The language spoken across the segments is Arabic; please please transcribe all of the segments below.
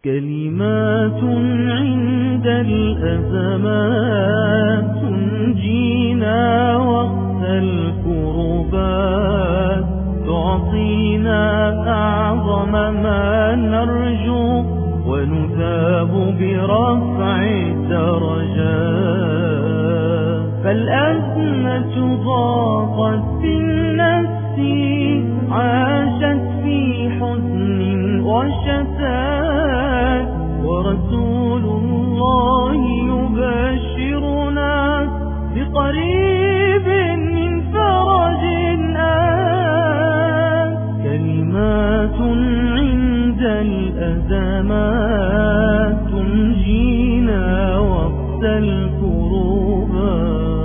كلمات عند الأزمات تنجينا وقت الكربات، تعطينا أعظم ما نرجو ونثاب برفع الدرجات. فالأزمة ضاقت بالنفس، عاشت في حزن وشتات، ورسول الله يبشرنا بقريب من فرج آت. كلمات عند الأزمات تنجينا وقت الكروبات.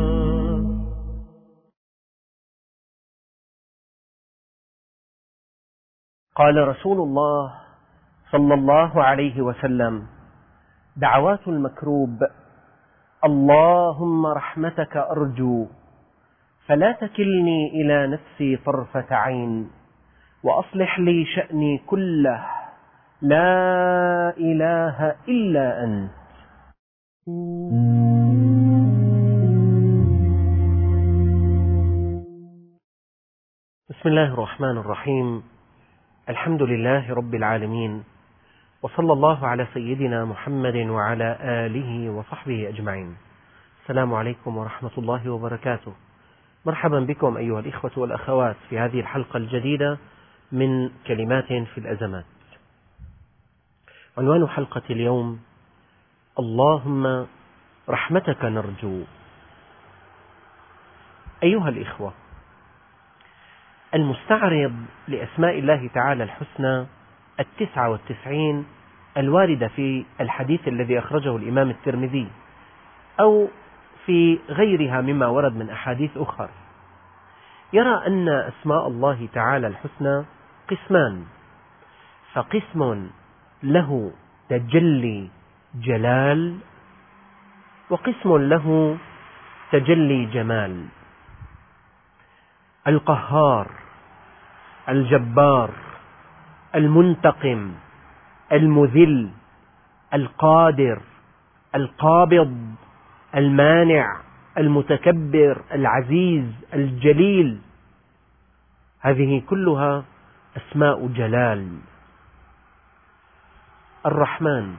قال رسول الله صلى الله عليه وسلم: دعوات المكروب: اللهم رحمتك أرجو، فلا تكلني إلى نفسي طرفة عين، وأصلح لي شأني كله، لا إله إلا أنت. بسم الله الرحمن الرحيم. الحمد لله رب العالمين، وصلى الله على سيدنا محمد وعلى آله وصحبه أجمعين. السلام عليكم ورحمة الله وبركاته. مرحبا بكم أيها الإخوة والأخوات في هذه الحلقة الجديدة من كلمات في الأزمات. عنوان حلقة اليوم: اللهم رحمتك نرجو. أيها الإخوة، المستعرض لأسماء الله تعالى الحسنى 99 الواردة في الحديث الذي أخرجه الإمام الترمذي أو في غيرها مما ورد من أحاديث أخرى، يرى أن أسماء الله تعالى الحسنى قسمان، فقسم له تجلي جلال، وقسم له تجلي جمال. القهار، الجبار، المنتقم، المذل، القادر، القابض، المانع، المتكبر، العزيز، الجليل، هذه كلها أسماء جلال. الرحمن،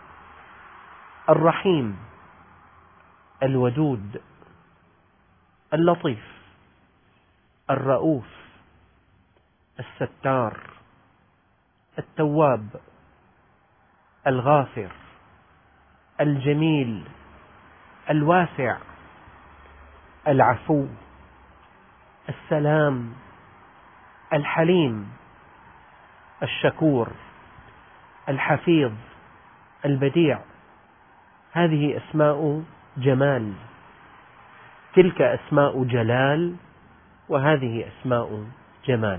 الرحيم، الودود، اللطيف، الرؤوف، الستار، التواب، الغافر، الجميل، الواسع، العفو، السلام، الحليم، الشكور، الحفيظ، البديع. هذه أسماء جمال، تلك أسماء جلال، وهذه أسماء جمال.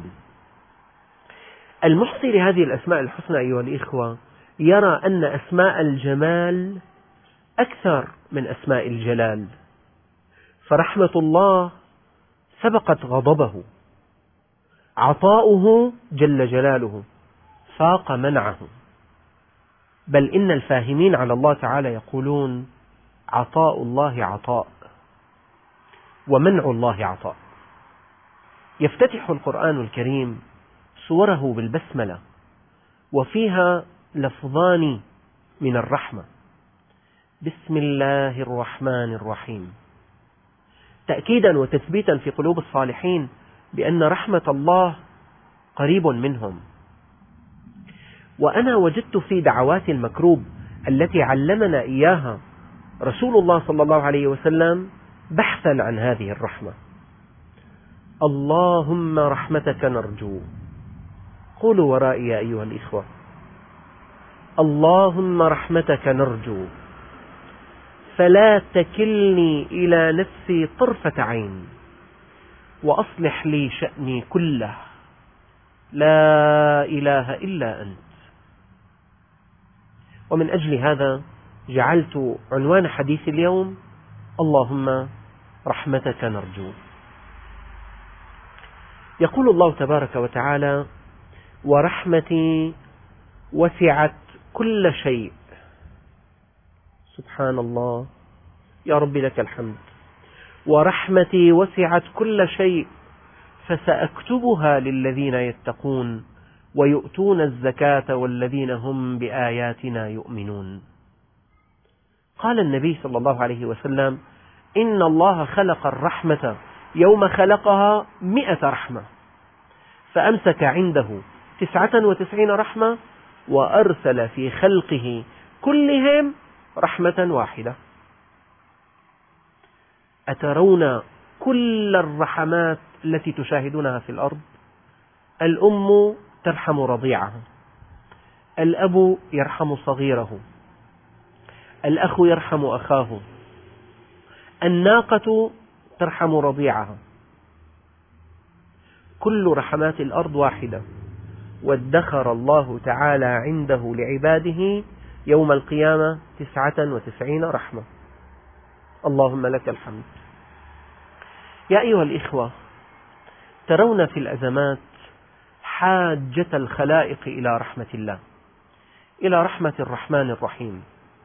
المحصي لهذه الأسماء الحسنى أيها الإخوة يرى أن أسماء الجمال أكثر من أسماء الجلال، فرحمة الله سبقت غضبه، عطاؤه جل جلاله فاق منعه، بل إن الفاهمين على الله تعالى يقولون: عطاء الله عطاء، ومنع الله عطاء. يفتتح القرآن الكريم سوره بالبسملة، وفيها لفظان من الرحمة: بسم الله الرحمن الرحيم، تأكيدا وتثبيتا في قلوب الصالحين بأن رحمة الله قريب منهم. وأنا وجدت في دعوات المكروب التي علمنا إياها رسول الله صلى الله عليه وسلم بحثا عن هذه الرحمة: اللهم رحمتك نرجو. قولوا ورائي يا أيها الإخوة: اللهم رحمتك نرجو، فلا تكلني إلى نفسي طرفة عين، وأصلح لي شأني كله، لا إله إلا أنت. ومن أجل هذا جعلت عنوان حديث اليوم: اللهم رحمتك نرجو. يقول الله تبارك وتعالى: ورحمتي وسعت كل شيء. سبحان الله، يا رب لك الحمد. ورحمتي وسعت كل شيء فسأكتبها للذين يتقون ويؤتون الزكاة والذين هم بآياتنا يؤمنون. قال النبي صلى الله عليه وسلم: إن الله خلق الرحمة يوم خلقها 100 رحمة، فأمسك عنده 99 رحمة وأرسل في خلقه كلهم رحمة واحدة. أترون كل الرحمات التي تشاهدونها في الأرض؟ الأم ترحم رضيعها، الأب يرحم صغيره، الأخ يرحم أخاه، الناقة ترحم رضيعها. كل رحمات الأرض واحدة، وادخر الله تعالى عنده لعباده يوم القيامة 99 رحمة. اللهم لك الحمد. يا أيها الإخوة، ترون في الأزمات حاجة الخلائق إلى رحمة الله، إلى رحمة الرحمن الرحيم.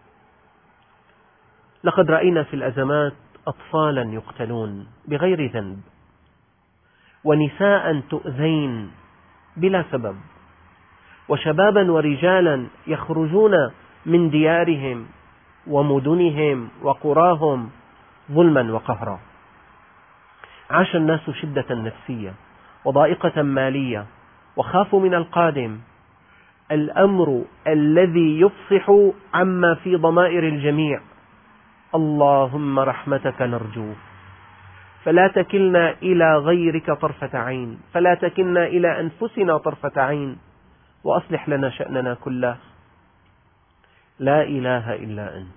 لقد رأينا في الأزمات أطفالا يقتلون بغير ذنب، ونساء تؤذين بلا سبب، وشبابا ورجالا يخرجون من ديارهم ومدنهم وقراهم ظلما وقهرا. عاش الناس شدة نفسية وضائقة مالية، وخافوا من القادم، الأمر الذي يفصح عما في ضمائر الجميع: اللهم رحمتك نرجو، فلا تكلنا إلى غيرك طرفة عين، فلا تكلنا إلى أنفسنا طرفة عين، وأصلح لنا شأننا كله. لا إله إلا أنت.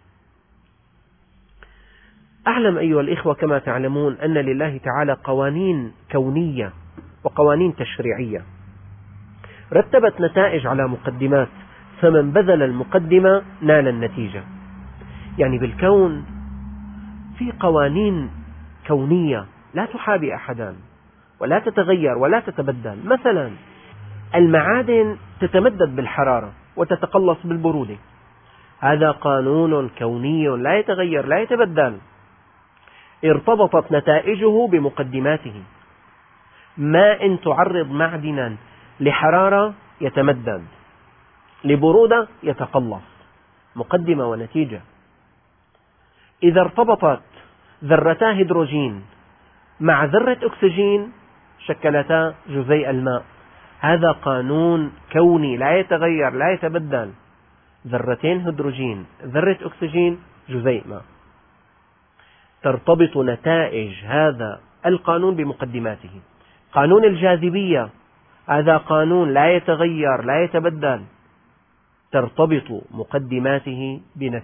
أعلم أيها الإخوة كما تعلمون أن لله تعالى قوانين كونية وقوانين تشريعية رتبت نتائج على مقدمات، فمن بذل المقدمة نال النتيجة. يعني بالكون في قوانين كونية لا تحابي أحدا ولا تتغير ولا تتبدل. مثلا المعادن تتمدد بالحرارة وتتقلص بالبرودة، هذا قانون كوني لا يتغير لا يتبدل، ارتبطت نتائجه بمقدماته. ماء تعرض معدنا لحرارة يتمدد، لبرودة يتقلص، مقدمة ونتيجة. إذا ارتبطت ذرتا هيدروجين مع ذرة أكسجين شكلتا جزيء الماء، هذا قانون كوني لا يتغير لا يتبدل، ذرتين هيدروجين، ذرة أكسجين، جزيء ماء. ترتبط نتائج هذا القانون بمقدماته. قانون الجاذبية هذا قانون لا يتغير لا يتبدل، ترتبط مقدماته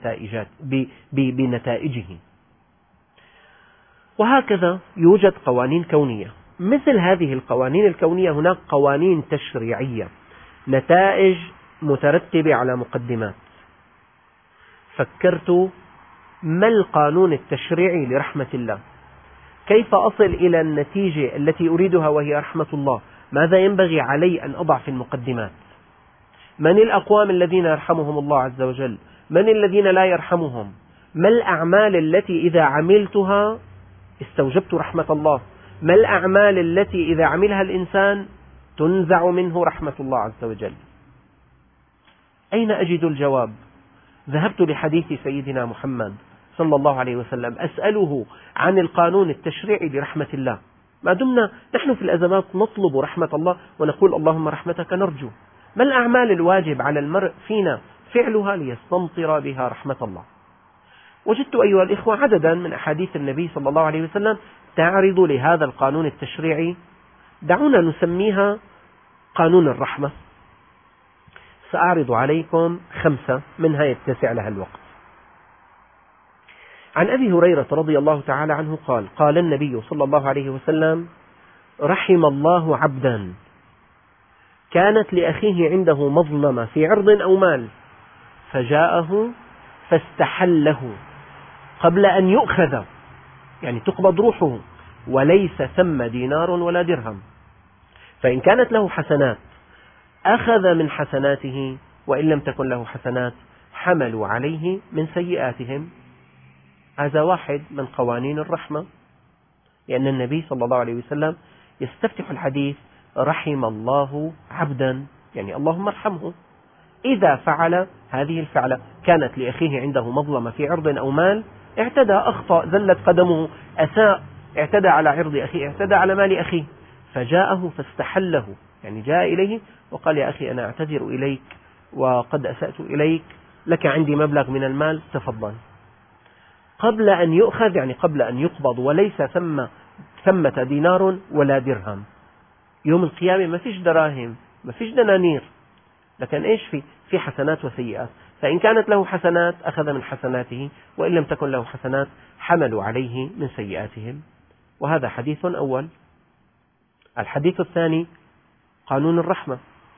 بنتائجه. وهكذا يوجد قوانين كونية. مثل هذه القوانين الكونية هناك قوانين تشريعية، نتائج مترتبة على مقدمات. فكرت ما القانون التشريعي لرحمة الله؟ كيف أصل إلى النتيجة التي أريدها وهي رحمة الله؟ ماذا ينبغي علي أن أضع في المقدمات؟ من الأقوام الذين يرحمهم الله عز وجل؟ من الذين لا يرحمهم؟ ما الأعمال التي إذا عملتها استوجبت رحمة الله؟ ما الأعمال التي إذا عملها الإنسان تنزع منه رحمة الله عز وجل؟ أين أجد الجواب؟ ذهبت لحديث سيدنا محمد صلى الله عليه وسلم أسأله عن القانون التشريعي لرحمة الله. ما دمنا نحن في الأزمات نطلب رحمة الله ونقول اللهم رحمتك نرجو، ما الأعمال الواجب على المرء فينا فعلها ليستمطر بها رحمة الله؟ وجدت أيها الإخوة عددا من أحاديث النبي صلى الله عليه وسلم تعرض لهذا القانون التشريعي، دعونا نسميها قانون الرحمة. سأعرض عليكم 5 منها يتسع لها الوقت. عن أبي هريرة رضي الله تعالى عنه قال: قال النبي صلى الله عليه وسلم: رحم الله عبدا كانت لأخيه عنده مظلمة في عرض أو مال، فجاءه فاستحله قبل أن يؤخذ، يعني تقبض روحه، وليس ثم دينار ولا درهم، فإن كانت له حسنات أخذ من حسناته وإن لم تكن له حسنات حملوا عليه من سيئاتهم. هذا واحد من قوانين الرحمة، لأن النبي صلى الله عليه وسلم يستفتح الحديث رحم الله عبدا، يعني اللهم ارحمه، إذا فعل هذه الفعلة، كانت لأخيه عنده مظلمة في عرض أو مال، اعتدى، أخطأ، زلت قدمه، أساء، اعتدى على عرض أخيه، اعتدى على مال أخيه، فجاءه فاستحله، يعني جاء إليه وقال يا أخي أنا أعتذر إليك وقد أسأت إليك، لك عندي مبلغ من المال، تفضل. قبل أن يؤخذ، يعني قبل أن يقبض، وليس ثمة دينار ولا درهم. يوم القيامة ما فيش دراهم، ما فيش دنانير، لكن إيش في حسنات وسيئات. فإن كانت له حسنات أخذ من حسناته، وإن لم تكن له حسنات حملوا عليه من سيئاتهم. وهذا حديث أول. الحديث الثاني قانون الرحمة.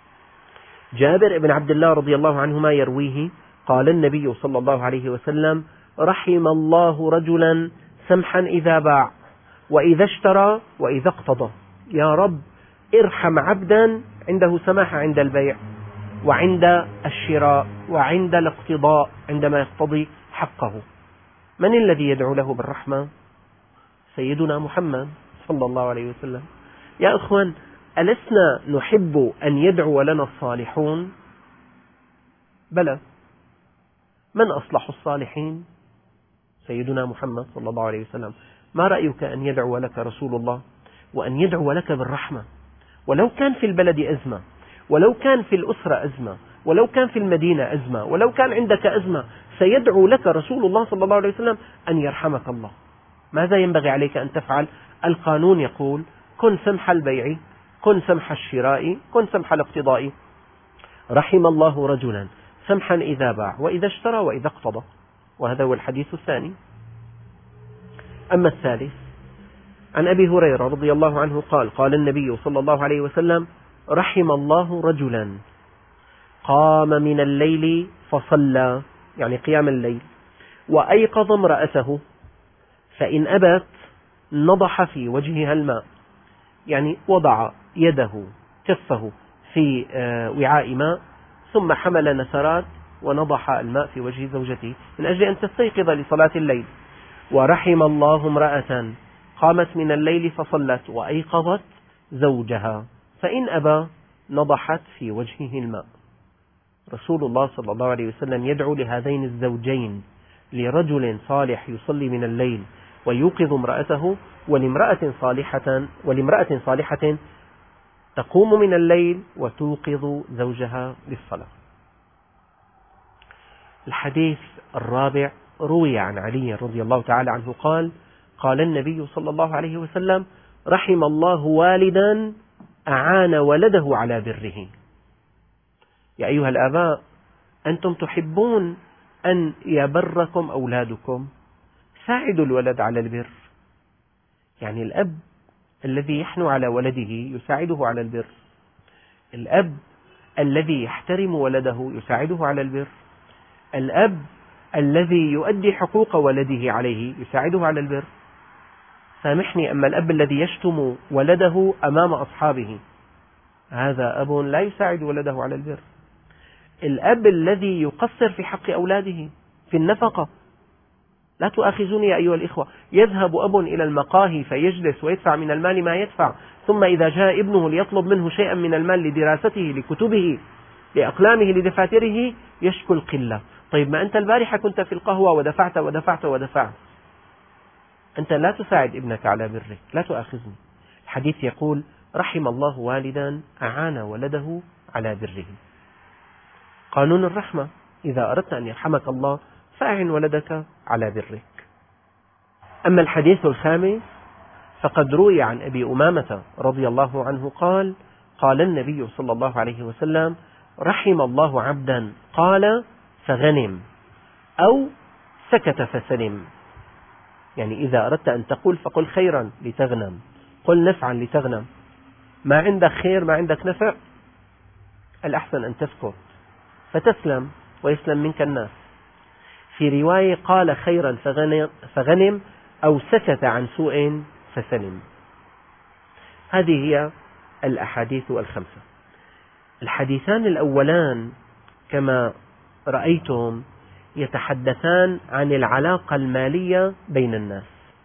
جابر بن عبد الله رضي الله عنهما يرويه قال النبي صلى الله عليه وسلم رحم الله رجلا سمحا إذا باع وإذا اشترى وإذا اقتضى. يا رب ارحم عبدا عنده سماحة عند البيع وعند الشراء وعند الاقتضاء، عندما يقتضي حقه. من الذي يدعو له بالرحمة؟ سيدنا محمد صلى الله عليه وسلم. يا أخوان، ألسنا نحب أن يدعو لنا الصالحون؟ بلى. من أصلح الصالحين؟ سيدنا محمد صلى الله عليه وسلم. ما رأيك أن يدعو لك رسول الله، وأن يدعو لك بالرحمة؟ ولو كان في البلد أزمة، ولو كان في الأسرة أزمة، ولو كان في المدينة أزمة، ولو كان عندك أزمة، سيدعو لك رسول الله صلى الله عليه وسلم أن يرحمك الله. ماذا ينبغي عليك أن تفعل؟ القانون يقول كن سمح البيع، كن سمح الشراء، كن سمح الاقتضاء. رحم الله رجلا سمحا إذا باع وإذا اشترى وإذا اقتضى. وهذا هو الحديث الثاني. أما الثالث عن أبي هريرة رضي الله عنه قال قال النبي صلى الله عليه وسلم رحم الله رجلا قام من الليل فصلى، يعني قيام الليل، وأيقظ امرأته فإن أبت نضح في وجهها الماء، يعني وضع يده كفه في وعاء ماء ثم حمل نسرات ونضح الماء في وجه زوجته من أجل أن تستيقظ لصلاة الليل. ورحم الله امرأة قامت من الليل فصلت وأيقظت زوجها فإن أبى نضحت في وجهه الماء. رسول الله صلى الله عليه وسلم يدعو لهذين الزوجين، لرجل صالح يصلي من الليل ويوقظ امرأته، ولامرأة صالحة تقوم من الليل وتوقظ زوجها للصلاة. الحديث الرابع روي عن علي رضي الله تعالى عنه قال قال النبي صلى الله عليه وسلم رحم الله والدا أعان ولده على بره. يا أيها الآباء، أنتم تحبون أن يبركم أولادكم، ساعدوا الولد على البر. يعني الأب الذي يحنو على ولده يساعده على البر، الأب الذي يحترم ولده يساعده على البر، الأب الذي يؤدي حقوق ولده عليه يساعده على البر. سامحني، أما الأب الذي يشتم ولده أمام أصحابه هذا أب لا يساعد ولده على البر. الأب الذي يقصر في حق أولاده في النفقة، لا تؤاخذوني يا أيها الإخوة، يذهب أب إلى المقاهي فيجلس ويدفع من المال ما يدفع، ثم إذا جاء ابنه ليطلب منه شيئا من المال لدراسته لكتبه لأقلامه لدفاتره يشكو القلة. طيب ما أنت البارحة كنت في القهوة ودفعت ودفعت ودفعت، أنت لا تساعد ابنك على برك، لا تؤاخذني. الحديث يقول رحم الله والدا أعان ولده على بره. قانون الرحمة، إذا أردت أن يرحمك الله فأعن ولدك على برك. أما الحديث الخامس فقد روي عن أبي أمامة رضي الله عنه قال قال النبي صلى الله عليه وسلم رحم الله عبدا قال فغنم أو سكت فسلم. يعني إذا أردت أن تقول فقل خيرا لتغنم، قل نفعا لتغنم. ما عندك خير، ما عندك نفع، الأحسن أن تسكت فتسلم ويسلم منك الناس. في رواية قال خيرا فغنم أو سكت عن سوء فسلم. هذه هي الأحاديث الخمسة. الحديثان الأولان كما رأيتم يتحدثان عن العلاقة المالية بين الناس.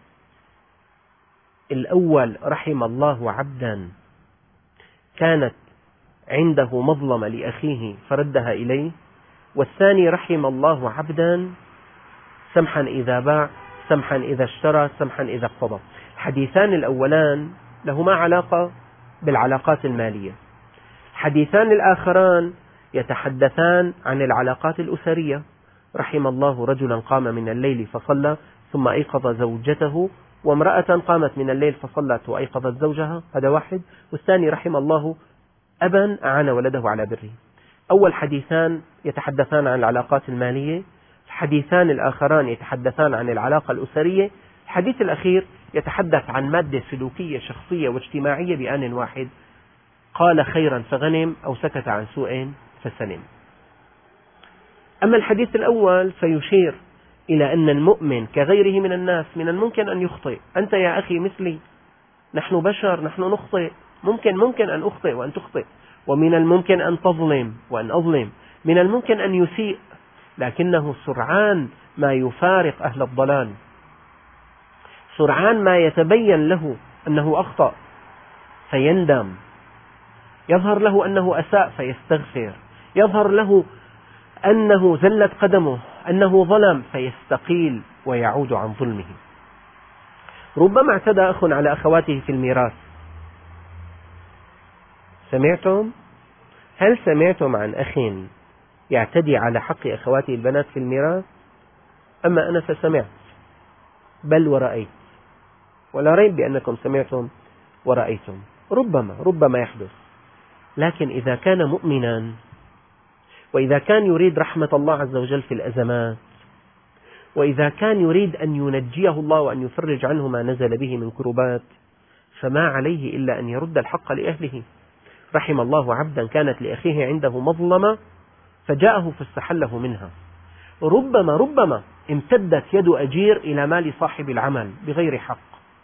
الأول: رحم الله عبدا كانت عنده مظلمة لأخيه فردها إليه. والثاني: رحم الله عبدا سمحا إذا باع، سمحا إذا اشترى، سمحا إذا اقتضى. الحديثان الأولان لهما علاقة بالعلاقات المالية. الحديثان الآخران يتحدثان عن العلاقات الأسرية. رحم الله رجلا قام من الليل فصلى ثم أيقظ زوجته، وامرأة قامت من الليل فصلت وأيقظت زوجها، هذا واحد. والثاني: رحم الله أبا أعان ولده على بره. أول حديثان يتحدثان عن العلاقات المالية، الحديثان الآخران يتحدثان عن العلاقة الأسرية، الحديث الأخير يتحدث عن مادة سلوكية شخصية واجتماعية بآن واحد: قال خيرا فغنم أو سكت عن سوء فسلم. أما الحديث الأول فيشير إلى أن المؤمن كغيره من الناس من الممكن أن يخطئ. أنت يا أخي مثلي، نحن بشر، نحن نخطئ، ممكن أن أخطئ وأن تخطئ، ومن الممكن أن تظلم وأن أظلم، من الممكن أن يسيء، لكنه سرعان ما يفارق أهل الضلال، سرعان ما يتبين له أنه أخطأ فيندم، يظهر له أنه أساء فيستغفر، يظهر له أنه زلت قدمه، أنه ظلم فيستقيل ويعود عن ظلمه. ربما اعتدى أخ على أخواته في الميراث. سمعتم؟ هل سمعتم عن أخ يعتدي على حق أخواته البنات في الميراث؟ أما أنا فسمعت بل ورأيت، ولا ريب بأنكم سمعتم ورأيتم. ربما يحدث، لكن إذا كان مؤمنا وإذا كان يريد رحمة الله عز وجل في الأزمات، وإذا كان يريد أن ينجيه الله وأن يفرج عنه ما نزل به من كربات، فما عليه إلا أن يرد الحق لأهله. رحم الله عبدا كانت لأخيه عنده مظلمة فجاءه فاستحله منها. ربما امتدت يد أجير إلى مال صاحب العمل بغير حق،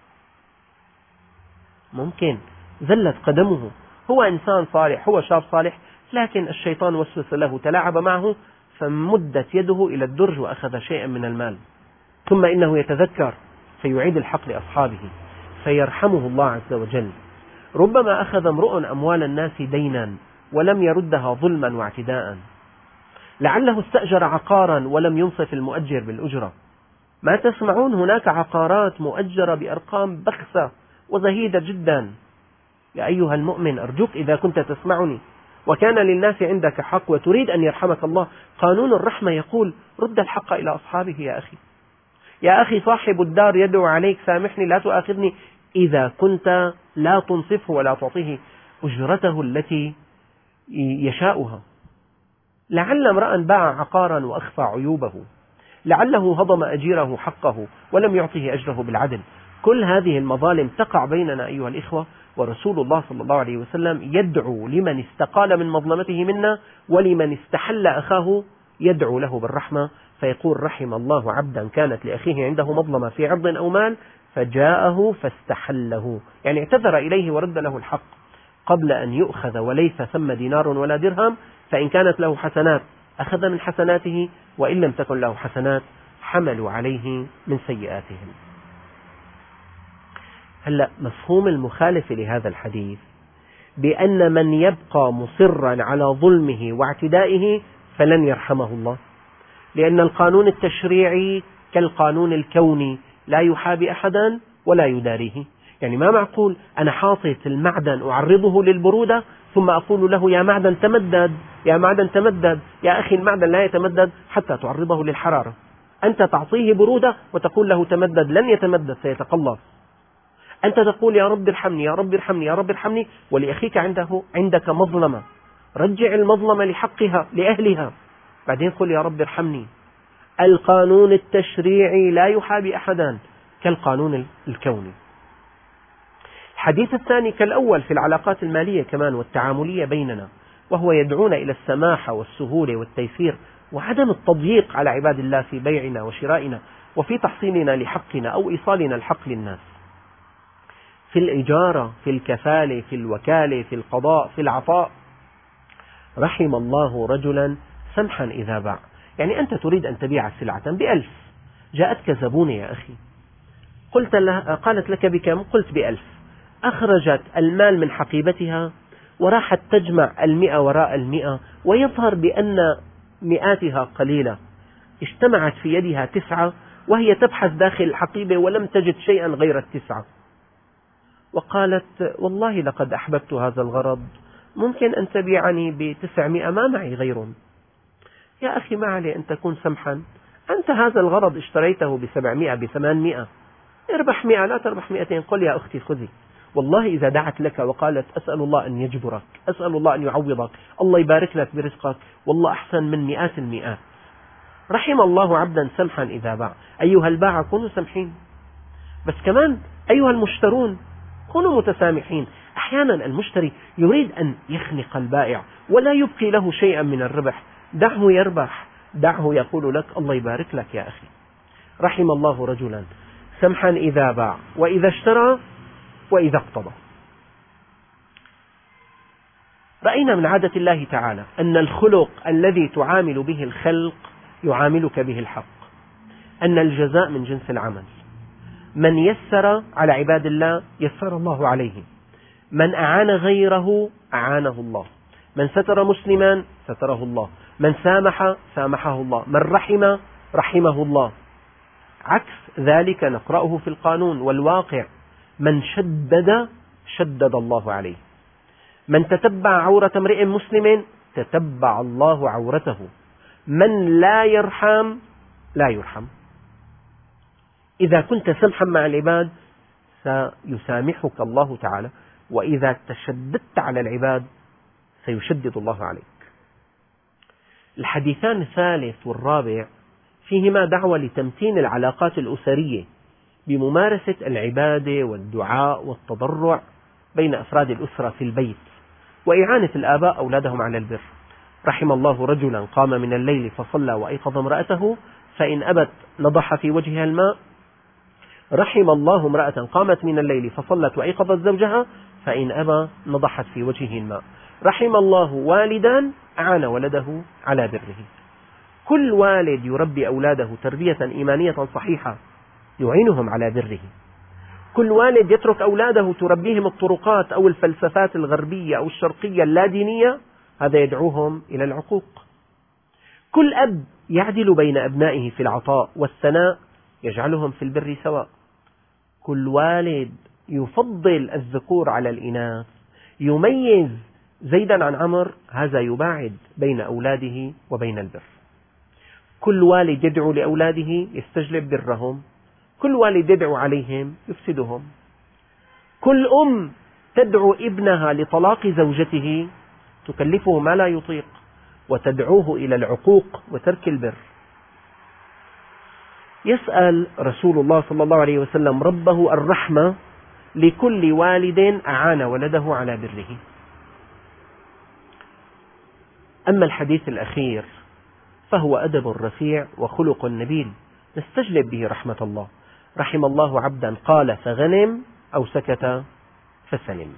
ممكن زلت قدمه، هو إنسان صالح، هو شاب صالح، لكن الشيطان وسوس له، تلاعب معه فمدت يده إلى الدرج وأخذ شيئا من المال، ثم إنه يتذكر فيعيد الحق لأصحابه فيرحمه الله عز وجل. ربما أخذ امرؤ أموال الناس دينا ولم يردها ظلما واعتداء، لعله استأجر عقارا ولم ينصف المؤجر بالأجرة. ما تسمعون هناك عقارات مؤجرة بأرقام بخسة وزهيدة جدا. يا أيها المؤمن أرجوك إذا كنت تسمعني وكان للناس عندك حق وتريد أن يرحمك الله، قانون الرحمة يقول رد الحق إلى أصحابه. يا أخي صاحب الدار يدعو عليك سامحني لا تؤاخذني، إذا كنت لا تنصفه ولا تعطيه أجرته التي يشاؤها. لعل امرأ باع عقارا وأخفى عيوبه، لعله هضم أجيره حقه ولم يعطه أجره بالعدل. كل هذه المظالم تقع بيننا أيها الإخوة، ورسول الله صلى الله عليه وسلم يدعو لمن استقال من مظلمته منا، ولمن استحل أخاه يدعو له بالرحمة، فيقول رحم الله عبدا كانت لأخيه عنده مظلمة في عرض أو مال فجاءه فاستحله، يعني اعتذر إليه ورد له الحق قبل أن يؤخذ وليس ثم دينار ولا درهم. فإن كانت له حسنات أخذ من حسناته، وإن لم تكن له حسنات حملوا عليه من سيئاتهم. هلأ مفهوم المخالف لهذا الحديث بأن من يبقى مصرا على ظلمه واعتدائه فلن يرحمه الله، لأن القانون التشريعي كالقانون الكوني لا يحابي أحدا ولا يداريه. يعني ما معقول أنا حاطط المعدن أعرضه للبرودة ثم أقول له يا معدن تمدد، يا معدن تمدد. يا أخي المعدن لا يتمدد حتى تعرضه للحرارة، أنت تعطيه برودة وتقول له تمدد، لن يتمدد سيتقلص. أنت تقول يا رب ارحمني يا رب ارحمني يا رب ارحمني، ولأخيك عندك مظلمة، رجع المظلمة لحقها لأهلها، بعدين قل يا رب ارحمني. القانون التشريعي لا يحابي أحدا كالقانون الكوني. الحديث الثاني كالأول في العلاقات المالية كمان والتعاملية بيننا، وهو يدعونا إلى السماحة والسهولة والتيسير وعدم التضييق على عباد الله في بيعنا وشرائنا وفي تحصيلنا لحقنا أو إيصالنا الحق للناس، في الإجارة، في الكفالة، في الوكالة، في القضاء، في العطاء. رحم الله رجلا سمحا إذا باع، يعني أنت تريد أن تبيع سلعة ب1,000، جاءتك زبونة يا أخي، قالت لك بكم؟ قلت ب1,000، أخرجت المال من حقيبتها وراحت تجمع 100 وراء 100، ويظهر بأن مئاتها قليلة، اجتمعت في يدها 9 وهي تبحث داخل الحقيبة ولم تجد شيئا غير 9، وقالت والله لقد أحببت هذا الغرض، ممكن أن تبيعني ب900، ما معي غيرهم. يا أخي ما عليه أن تكون سمحا، أنت هذا الغرض اشتريته ب700 ب800، اربح 100 لا تربح 200، قل يا أختي خذي، والله إذا دعت لك وقالت أسأل الله أن يجبرك، أسأل الله أن يعوضك، الله يبارك لك برزقك، والله أحسن من مئات المئات. رحم الله عبدا سمحا إذا باع. أيها الباعة كونوا سمحين، بس كمان أيها المشترون كونوا متسامحين. أحيانا المشتري يريد أن يخنق البائع ولا يبقي له شيئا من الربح، دعه يربح، دعه يقول لك الله يبارك لك يا أخي. رحم الله رجلا سمحا إذا باع وإذا اشترى وإذا اقتضى. رأينا من عادة الله تعالى أن الخلق الذي تعامل به الخلق يعاملك به الحق، أن الجزاء من جنس العمل. من يسر على عباد الله يسر الله عليه، من أعان غيره أعانه الله، من ستر مسلما ستره الله، من سامح سامحه الله، من رحم رحمه الله. عكس ذلك نقرأه في القانون والواقع، من شدد شدد الله عليه، من تتبع عورة امرئ مسلم تتبع الله عورته، من لا يرحم لا يرحم. إذا كنت سمحا مع العباد سيسامحك الله تعالى، وإذا تشددت على العباد سيشدد الله عليك. الحديثان الثالث والرابع فيهما دعوة لتمتين العلاقات الأسرية بممارسة العبادة والدعاء والتضرع بين أفراد الأسرة في البيت، وإعانة الآباء أولادهم على البر. رحم الله رجلا قام من الليل فصلى وأيقظ امرأته فإن أبت نضح في وجهها الماء. رحم الله امرأة قامت من الليل فصلت وأيقظت زوجها فإن أبى نضحت في وجهه الماء. رحم الله والدا أعان ولده على بره. كل والد يربي أولاده تربية إيمانية صحيحة يعينهم على بره. كل والد يترك أولاده تربيهم الطرقات أو الفلسفات الغربية أو الشرقية اللادينية، هذا يدعوهم إلى العقوق. كل أب يعدل بين أبنائه في العطاء والثناء يجعلهم في البر سواء. كل والد يفضل الذكور على الإناث، يميز زيدا عن عمر، هذا يباعد بين أولاده وبين البر. كل والد يدعو لأولاده يستجلب برهم، كل والد يدعو عليهم يفسدهم. كل أم تدعو ابنها لطلاق زوجته تكلفه ما لا يطيق وتدعوه إلى العقوق وترك البر. يسأل رسول الله صلى الله عليه وسلم ربه الرحمة لكل والد أعان ولده على بره. أما الحديث الأخير فهو أدب رفيع وخلق نبيل نستجلب به رحمة الله. رحم الله عبدا قال فغنم أو سكت فسلم.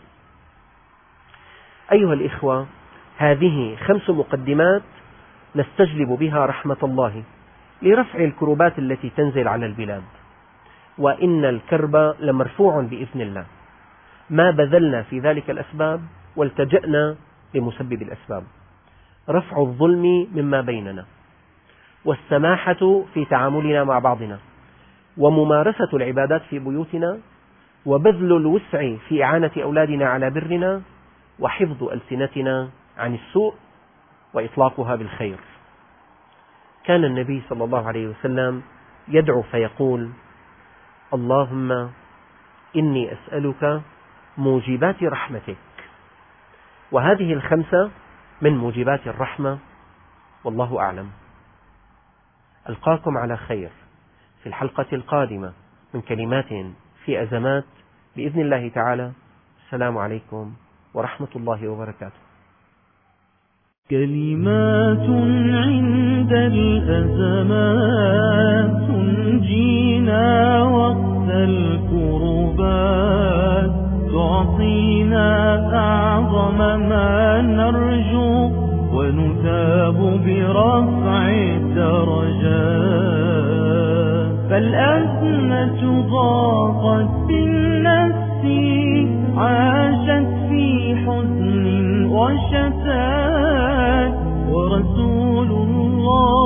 أيها الإخوة، هذه 5 مقدمات نستجلب بها رحمة الله لرفع الكربات التي تنزل على البلاد، وإن الكرب لمرفوع بإذن الله، ما بذلنا في ذلك الأسباب والتجأنا لمسبب الأسباب. رفع الظلم مما بيننا، والسماحة في تعاملنا مع بعضنا، وممارسة العبادات في بيوتنا، وبذل الوسع في إعانة أولادنا على برنا، وحفظ ألسنتنا عن السوء وإطلاقها بالخير. كان النبي صلى الله عليه وسلم يدعو فيقول: اللهم إني أسألك موجبات رحمتك. وهذه 5 من موجبات الرحمة، والله أعلم. ألقاكم على خير في الحلقة القادمة من كلمات في أزمات بإذن الله تعالى. السلام عليكم ورحمة الله وبركاته. كلمات عند الأزمات تنجينا وقت الكربات، تعطينا أعظم ما نرجو ونثاب برفع الدرجات. فالأزمة ضاقت بالنفس، عاشت في حزن وشتات، ورسول الله